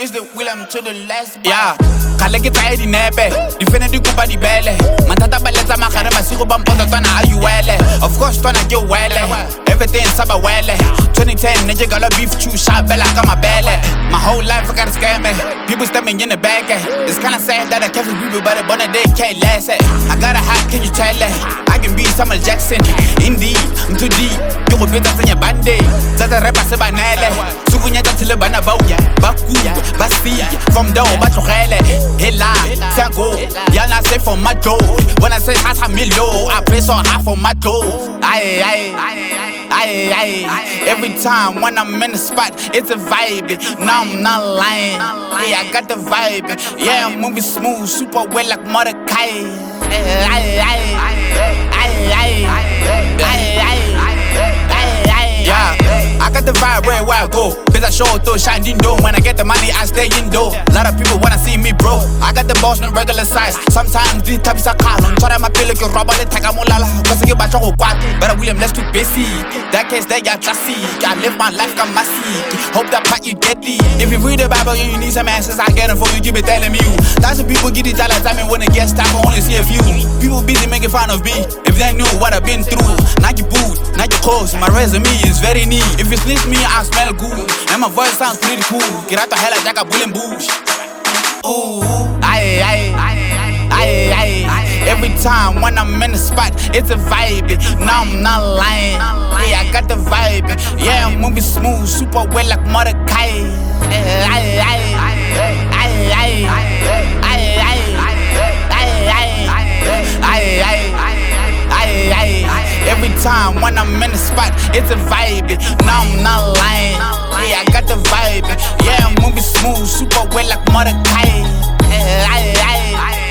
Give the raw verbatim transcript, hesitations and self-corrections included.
raise the wheel, I'm to the last. Yeah, kale ke tsaya dinepe, difene di kupa di bele. Matata ba letsa magare masigo ba mpotsa tswana a you wele. Of course tswana ke wele, everything saba wele. twenty ten nigga got a beef chew shot bella ka mabele. My whole life I got a scam me. People stepping in the back. It's kinda sad that I kept people but it day can't last it. I got a hot, can you tell it? I can be Samuel Jackson. Indeed, I'm too deep. You will be in your band-aid. That's a rap I say banale. Sugunya tatile bana bauya. Baku, basti, from dough, but to hele. Hela, sango. Yana say for my dough. When I say half a million, I pay so half for my dough. Aye, aye, aye, aye. Every time when I'm in the spot, it's a vibe. Now I'm not lying. Yeah, I got the vibe. Yeah, I'm moving smooth, super well like Mordecai. Aye, aye, aye, aye, aye, aye, aye, aye. Yeah, I got the vibe where, where I go. Cause I show through shining dome. When I get the money, I stay indoor. A lot of people wanna see me, bro. I got the boss in regular size. Sometimes these types are calm. Try to my pillow, you rubber, they take a molala. Cause I get my choco quack. But William, let's too busy. That case, they got classy. I live my life, I'm massy. Hope that part you get it. If you read the Bible, you need some answers. I get them for you, keep it telling me you. Thousand people get it all the time, and when it gets time, I only see a few. People busy making fun of me. If they knew what I've been through. Not your boot, not your clothes. My resume is very neat. If you sniff me, I smell good. And my voice sounds pretty cool. Get out the hell, I jack a bullet bush. Ooh, aye, aye, aye, aye, aye. Every time when I'm in the spot, it's a vibe. Now I'm not lying. Yeah, I got the vibe. Yeah, I'm moving smooth, super well like Mordecai. Aye, aye, aye, aye, aye, aye, aye, aye, aye, aye. Aye, aye. Every time when I'm in the spot, it's a vibe. Now I'm not lying. Yeah, I got the vibe. Yeah, I'm moving smooth, super well like Mordecai. Aye, aye, aye.